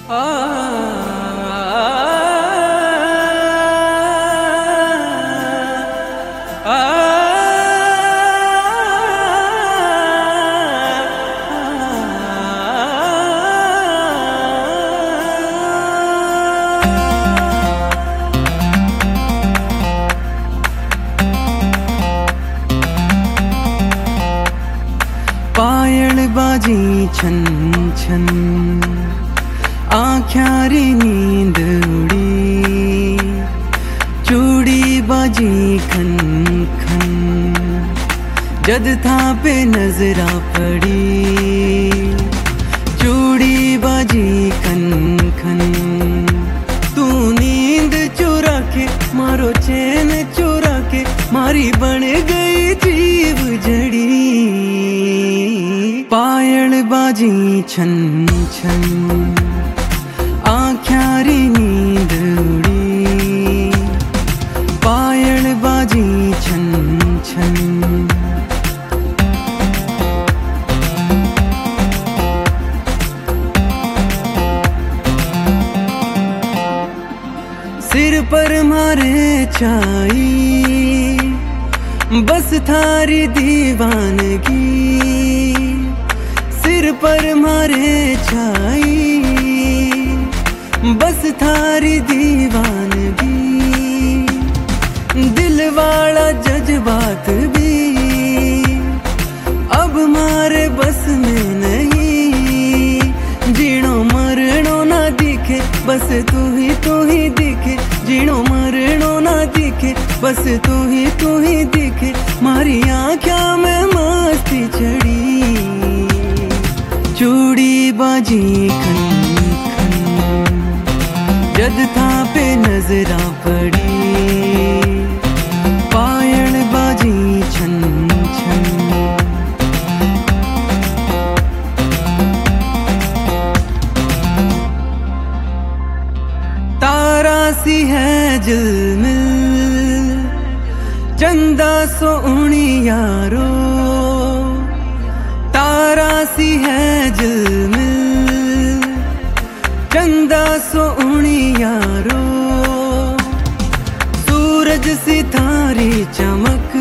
पायल बाजी छन छन आख्यारी नींद उड़ी, चूड़ी बाजी खन खन जद था पे नजरा पड़ी। चूड़ी बाजी खन खन तू नींद चुरा के मारो चैन चुरा के मारी बन गई जीव जड़ी। पायल बाजी छन छन आख्यारी नींद उड़ी, पायल बाजी छन छन। सिर पर मारे छाई बस थारी दीवानगी, सिर पर मारे छाई बस थारी दीवानगी। दिल वाला जज्बात भी अब मारे बस में नहीं, जीणो मरणो ना दिखे बस तू ही दिखे। जीणो मरणो ना दिखे बस तू ही दिखे। मारी आँखों में मस्ती चढ़ी, चूड़ी बाजी खन खन जद था पे नजरा पड़ी। पायल बाजी छन छन तारा सी है झिलमिल चंदा सोनी यारो, तारा सी है झिलमिल चंदा सोनी यारो। सूरज सी थारी चमक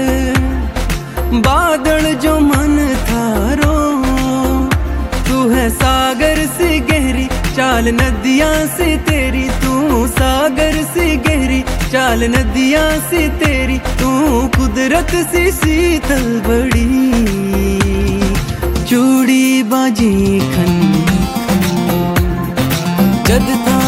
बादल जो मन थारो। तू है सागर से गहरी चाल नदियां से तेरी, तू सागर से गहरी चाल नदियां से तेरी। तू कुदरत से शीतल बड़ी, चूड़ी बाजी खन खन जद था